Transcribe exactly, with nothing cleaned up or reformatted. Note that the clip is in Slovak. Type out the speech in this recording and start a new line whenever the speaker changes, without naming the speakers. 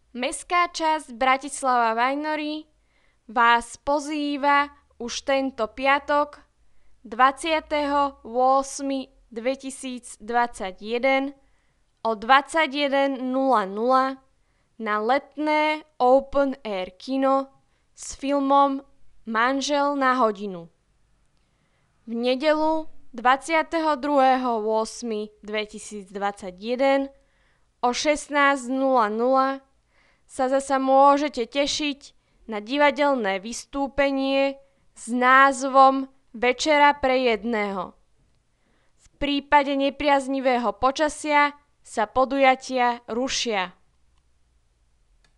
Mestská časť Bratislava Vajnory vás pozýva už tento piatok dvadsiateho ôsmeho dvetisícdvadsaťjeden o dvadsaťjeden nula nula na letné Open Air kino s filmom Manžel na hodinu. V nedeľu dvadsiateho druhého ôsmeho dvetisícdvadsaťjeden o šestnásť nula nula sa zasa môžete tešiť na divadelné vystúpenie s názvom Večera pre jedného. V prípade nepriaznivého počasia sa podujatia rušia.